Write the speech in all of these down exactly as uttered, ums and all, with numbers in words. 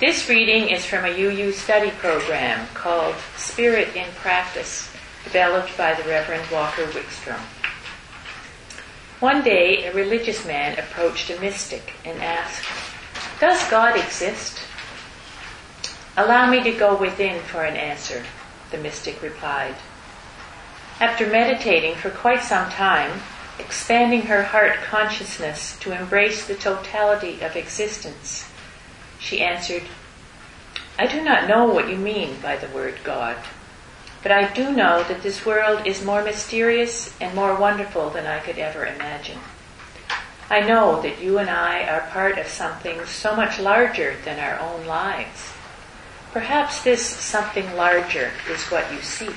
This reading is from a U U study program called Spirit in Practice, developed by the Reverend Walker Wickstrom. One day, a religious man approached a mystic and asked, "Does God exist?" "Allow me to go within for an answer," the mystic replied. After meditating for quite some time, expanding her heart consciousness to embrace the totality of existence, she answered, "I do not know what you mean by the word God, but I do know that this world is more mysterious and more wonderful than I could ever imagine. I know that you and I are part of something so much larger than our own lives. Perhaps this something larger is what you seek."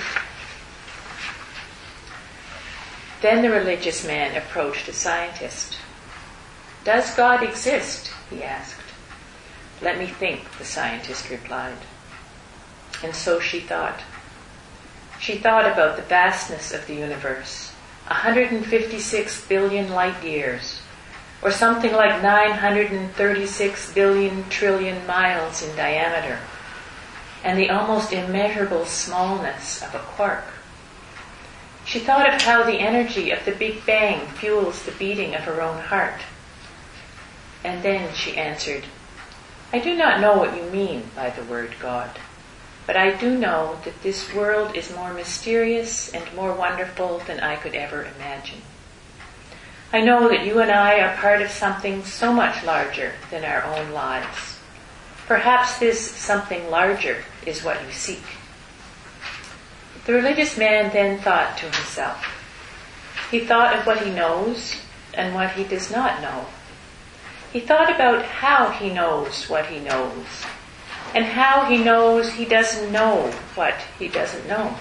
Then the religious man approached a scientist. "Does God exist?" he asked. "Let me think," the scientist replied. And so she thought. She thought about the vastness of the universe, one hundred fifty-six billion light years, or something like nine hundred thirty-six billion trillion miles in diameter, and the almost immeasurable smallness of a quark. She thought of how the energy of the Big Bang fuels the beating of her own heart. And then she answered, "I do not know what you mean by the word God, but I do know that this world is more mysterious and more wonderful than I could ever imagine. I know that you and I are part of something so much larger than our own lives. Perhaps this something larger is what you seek." The religious man then thought to himself. He thought of what he knows and what he does not know. He thought about how he knows what he knows, and how he knows he doesn't know what he doesn't know.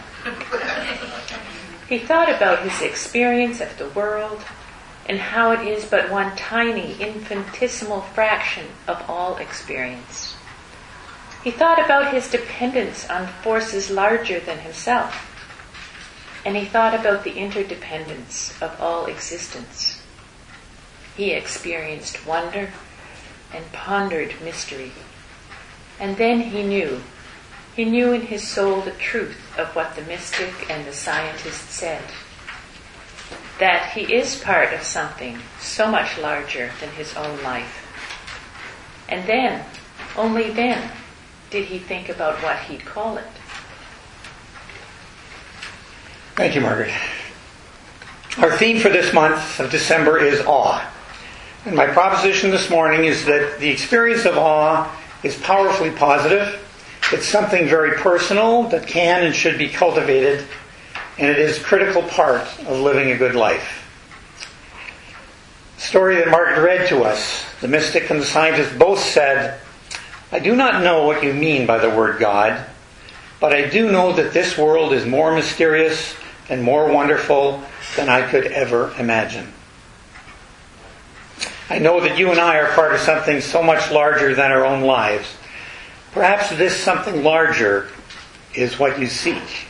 He thought about his experience of the world, and how it is but one tiny, infinitesimal fraction of all experience. He thought about his dependence on forces larger than himself, and he thought about the interdependence of all existence. He experienced wonder and pondered mystery. And then he knew. He knew in his soul the truth of what the mystic and the scientist said. That he is part of something so much larger than his own life. And then, only then, did he think about what he'd call it. Thank you, Margaret. Our theme for this month of December is awe. And my proposition this morning is that the experience of awe is powerfully positive. It's something very personal that can and should be cultivated, and it is a critical part of living a good life. The story that Margaret read to us, the mystic and the scientist both said, "I do not know what you mean by the word God, but I do know that this world is more mysterious and more wonderful than I could ever imagine. I know that you and I are part of something so much larger than our own lives. Perhaps this something larger is what you seek."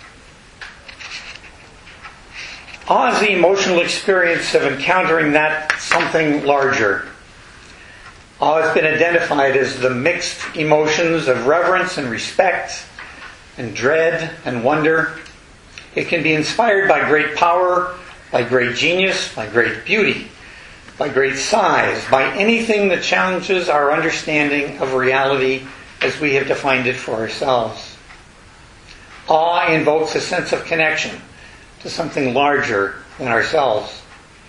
Awe is the emotional experience of encountering that something larger. Awe has been identified as the mixed emotions of reverence and respect and dread and wonder. It can be inspired by great power, by great genius, by great beauty, by great size, by anything that challenges our understanding of reality as we have defined it for ourselves. Awe invokes a sense of connection to something larger than ourselves.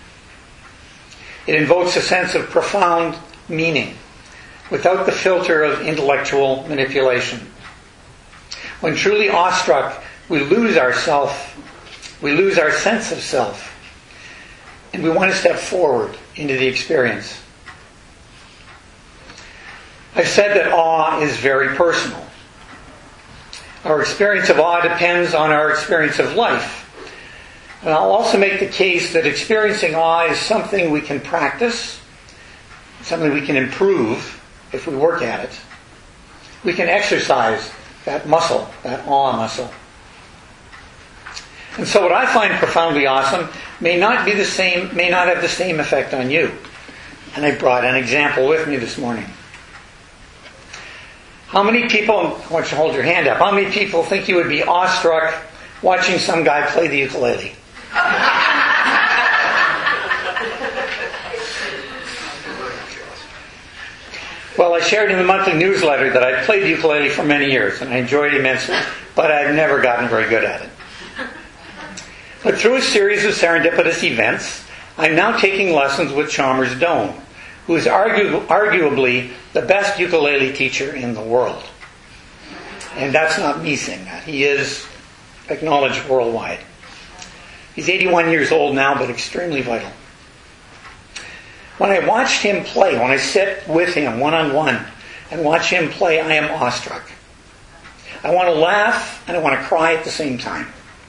It invokes a sense of profound meaning without the filter of intellectual manipulation. When truly awestruck, we lose ourself, we lose our sense of self, and we want to step forward into the experience. I've said that awe is very personal. Our experience of awe depends on our experience of life. And I'll also make the case that experiencing awe is something we can practice, something we can improve if we work at it. We can exercise that muscle, that awe muscle. And so what I find profoundly awesome may not be the same, may not have the same effect on you. And I brought an example with me this morning. How many people, I want you to hold your hand up, how many people think you would be awestruck watching some guy play the ukulele? Well, I shared in the monthly newsletter that I played the ukulele for many years, and I enjoyed it immensely, but I've never gotten very good at it. But through a series of serendipitous events, I'm now taking lessons with Chalmers Doan, who is argu- arguably the best ukulele teacher in the world. And that's not me saying that. He is acknowledged worldwide. He's eighty-one years old now, but extremely vital. When I watched him play, when I sit with him one-on-one and watch him play, I am awestruck. I want to laugh and I want to cry at the same time.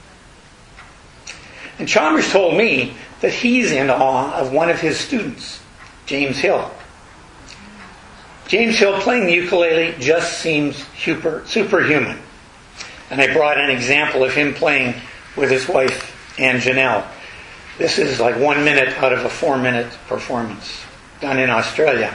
And Chalmers told me that he's in awe of one of his students, James Hill. James Hill playing the ukulele just seems super, superhuman. And I brought an example of him playing with his wife, Anne Janelle. This is like one minute out of a four-minute performance done in Australia.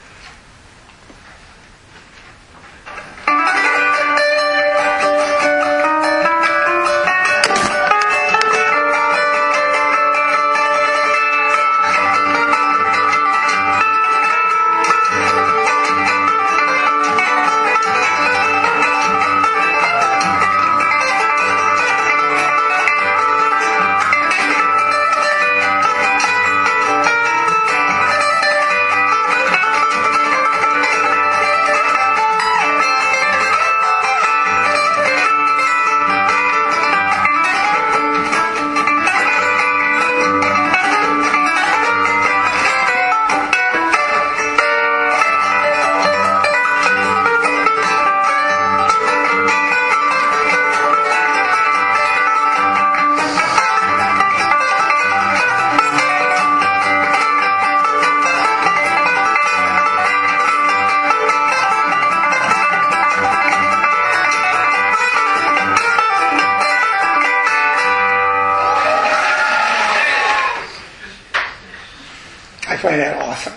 I find that awesome.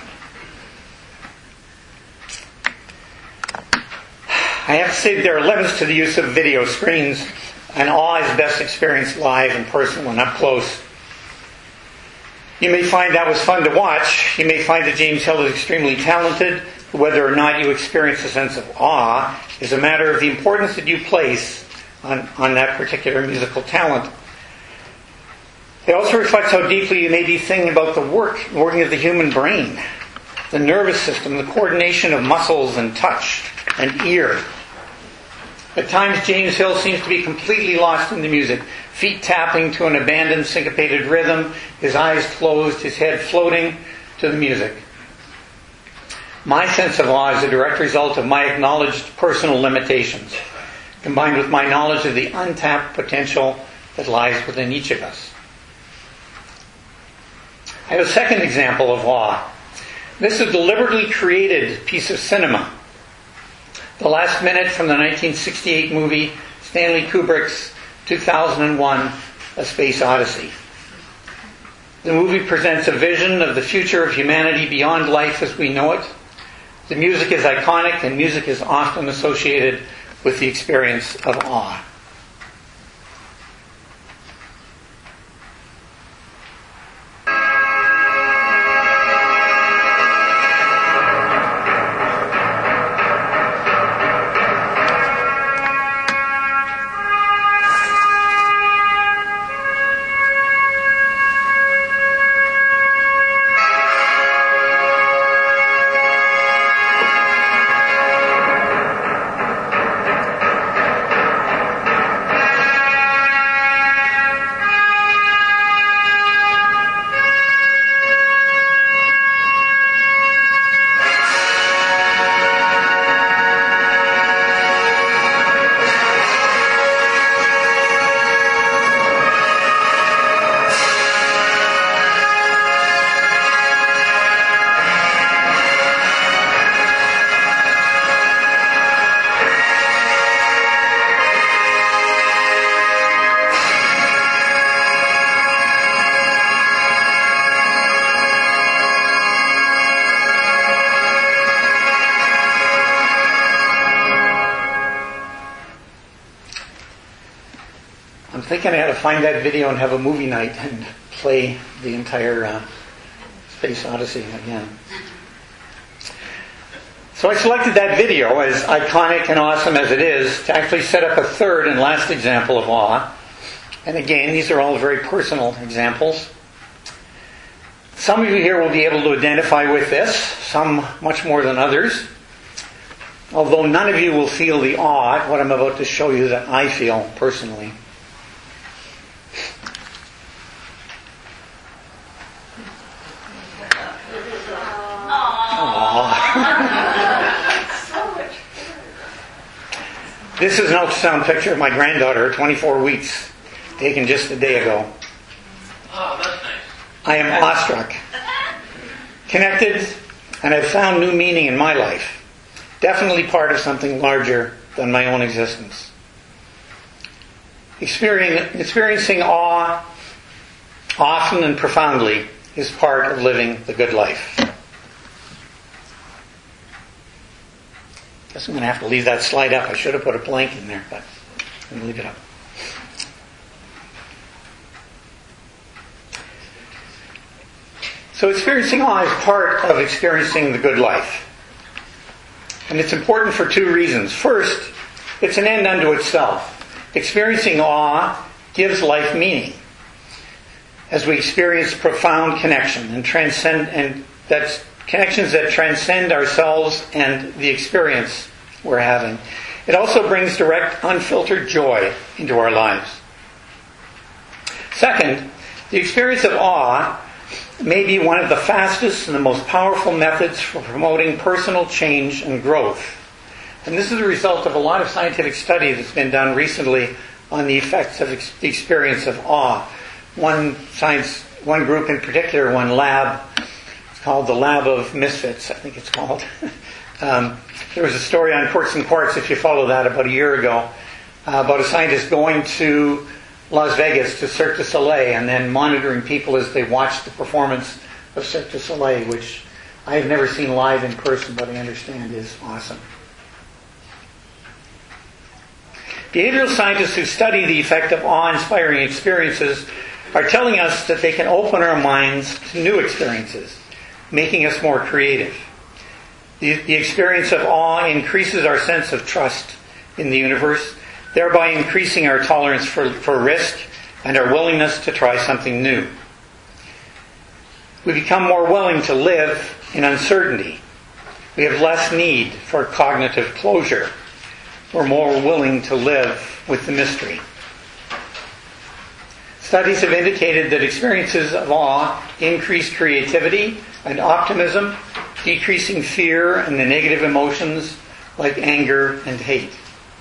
I have to say that there are limits to the use of video screens, and awe is best experienced live and personal and up close. You may find that was fun to watch. You may find that James Hill is extremely talented. Whether or not you experience a sense of awe is a matter of the importance that you place on, on that particular musical talent. It also reflects how deeply you may be thinking about the work, working of the human brain, the nervous system, the coordination of muscles and touch and ear. At times, James Hill seems to be completely lost in the music, feet tapping to an abandoned syncopated rhythm, his eyes closed, his head floating to the music. My sense of awe is a direct result of my acknowledged personal limitations, combined with my knowledge of the untapped potential that lies within each of us. I have a second example of awe. This is a deliberately created piece of cinema. The last minute from the nineteen sixty-eight movie Stanley Kubrick's two thousand one A Space Odyssey. The movie presents a vision of the future of humanity beyond life as we know it. The music is iconic, and music is often associated with the experience of awe. thinking I had to find that video and have a movie night and play the entire uh, Space Odyssey again. So I selected that video, as iconic and awesome as it is, to actually set up a third and last example of awe. And again, these are all very personal examples. Some of you here will be able to identify with this, some much more than others. Although none of you will feel the awe at what I'm about to show you that I feel personally. This is an ultrasound picture of my granddaughter, twenty-four weeks, taken just a day ago. Oh, that's nice. I am awestruck, connected, and I've found new meaning in my life. Definitely part of something larger than my own existence. Experiencing, experiencing awe often and profoundly is part of living the good life. Guess I'm going to have to leave that slide up. I should have put a blank in there, but I'm going to leave it up. So experiencing awe is part of experiencing the good life. And it's important for two reasons. First, it's an end unto itself. Experiencing awe gives life meaning. As we experience profound connection and transcend, and that's connections that transcend ourselves and the experience we're having. It also brings direct, unfiltered joy into our lives. Second, the experience of awe may be one of the fastest and the most powerful methods for promoting personal change and growth. And this is a result of a lot of scientific study that's been done recently on the effects of ex- the experience of awe. One science, one group in particular, one lab, it's called the Lab of Misfits, I think it's called. um, there was a story on Quartz and Quartz, if you follow that, about a year ago, uh, about a scientist going to Las Vegas to Cirque du Soleil and then monitoring people as they watched the performance of Cirque du Soleil, which I have never seen live in person, but I understand is awesome. Behavioral scientists who study the effect of awe-inspiring experiences are telling us that they can open our minds to new experiences, making us more creative. The, the experience of awe increases our sense of trust in the universe, thereby increasing our tolerance for, for risk and our willingness to try something new. We become more willing to live in uncertainty. We have less need for cognitive closure. We're more willing to live with the mystery. Studies have indicated that experiences of awe increase creativity and optimism, decreasing fear and the negative emotions like anger and hate.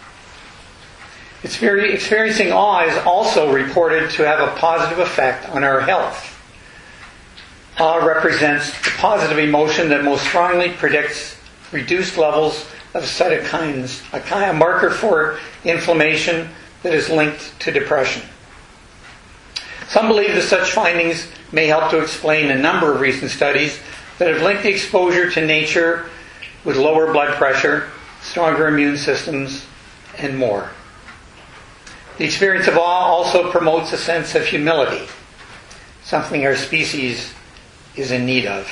Experiencing awe is also reported to have a positive effect on our health. Awe represents the positive emotion that most strongly predicts reduced levels of cytokines, a kind of marker for inflammation that is linked to depression. Some believe that such findings may help to explain a number of recent studies that have linked the exposure to nature with lower blood pressure, stronger immune systems, and more. The experience of awe also promotes a sense of humility, something our species is in need of.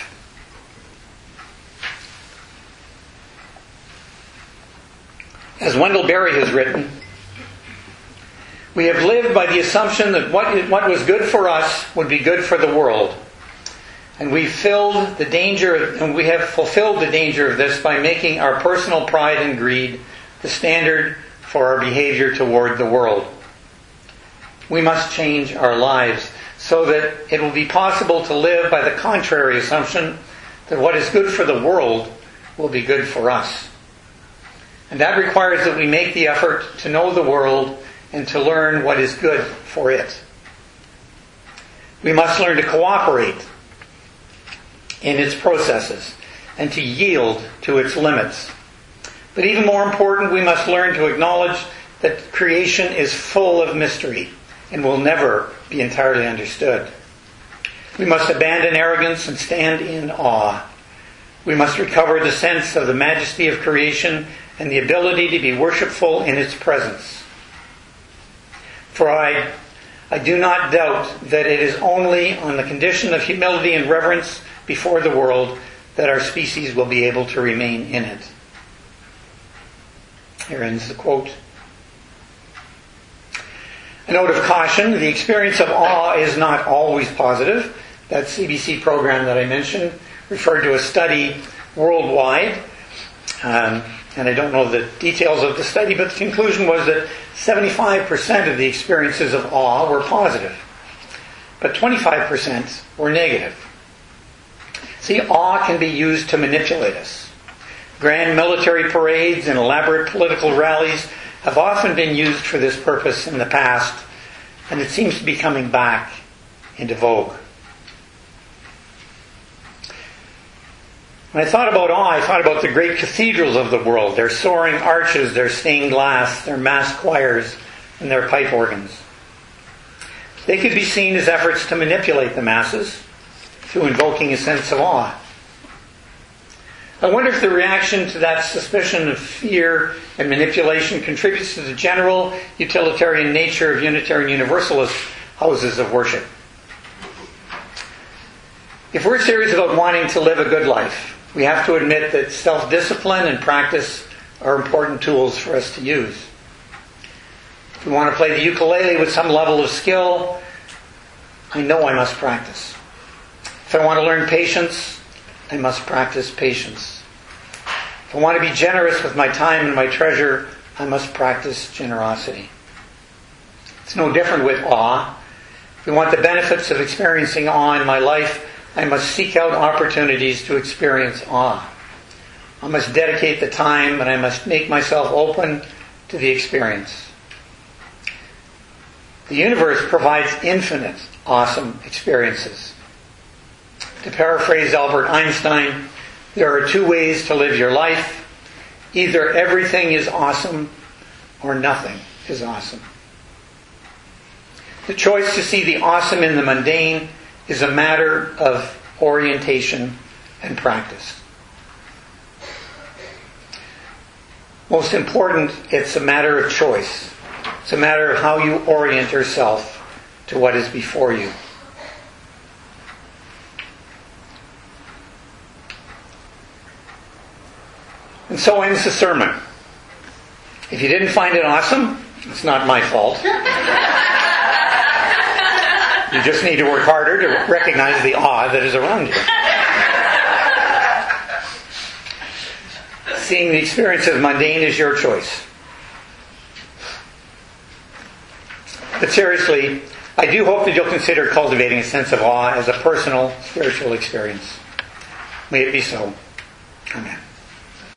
As Wendell Berry has written, we have lived by the assumption that what, what was good for us would be good for the world. And we filled the danger, and we have fulfilled the danger of this by making our personal pride and greed the standard for our behavior toward the world. We must change our lives so that it will be possible to live by the contrary assumption that what is good for the world will be good for us. And that requires that we make the effort to know the world and to learn what is good for it. We must learn to cooperate in its processes and to yield to its limits. But even more important, we must learn to acknowledge that creation is full of mystery and will never be entirely understood. We must abandon arrogance and stand in awe. We must recover the sense of the majesty of creation and the ability to be worshipful in its presence. For I I do not doubt that it is only on the condition of humility and reverence before the world that our species will be able to remain in it. Here ends the quote. A note of caution, the experience of awe is not always positive. That C B C program that I mentioned referred to a study worldwide. Um, and I don't know the details of the study, but the conclusion was that seventy-five percent of the experiences of awe were positive, but twenty-five percent were negative. See, awe can be used to manipulate us. Grand military parades and elaborate political rallies have often been used for this purpose in the past, and it seems to be coming back into vogue. When I thought about awe, I thought about the great cathedrals of the world, their soaring arches, their stained glass, their mass choirs, and their pipe organs. They could be seen as efforts to manipulate the masses through invoking a sense of awe. I wonder if the reaction to that suspicion of fear and manipulation contributes to the general utilitarian nature of Unitarian Universalist houses of worship. If we're serious about wanting to live a good life, we have to admit that self-discipline and practice are important tools for us to use. If we want to play the ukulele with some level of skill, I know I must practice. If I want to learn patience, I must practice patience. If I want to be generous with my time and my treasure, I must practice generosity. It's no different with awe. If we want the benefits of experiencing awe in my life, I must seek out opportunities to experience awe. I must dedicate the time, and I must make myself open to the experience. The universe provides infinite, awesome experiences. To paraphrase Albert Einstein, there are two ways to live your life. Either everything is awesome or nothing is awesome. The choice to see the awesome in the mundane is a matter of orientation and practice. Most important, it's a matter of choice. It's a matter of how you orient yourself to what is before you. And so ends the sermon. If you didn't find it awesome, it's not my fault. You just need to work harder to recognize the awe that is around you. Seeing the experience as mundane is your choice. But seriously, I do hope that you'll consider cultivating a sense of awe as a personal spiritual experience. May it be so. Amen.